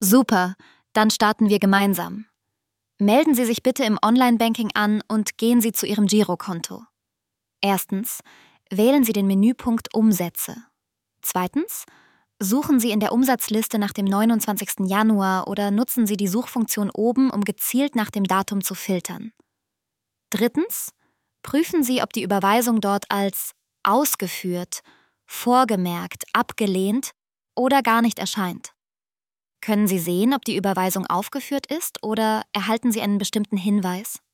Super, dann starten wir gemeinsam. Melden Sie sich bitte im Online-Banking an und gehen Sie zu Ihrem Girokonto. Erstens, wählen Sie den Menüpunkt Umsätze. Zweitens, suchen Sie in der Umsatzliste nach dem 29. Januar oder nutzen Sie die Suchfunktion oben, um gezielt nach dem Datum zu filtern. Drittens, prüfen Sie, ob die Überweisung dort als ausgeführt, vorgemerkt, abgelehnt oder gar nicht erscheint. Können Sie sehen, ob die Überweisung aufgeführt ist oder erhalten Sie einen bestimmten Hinweis?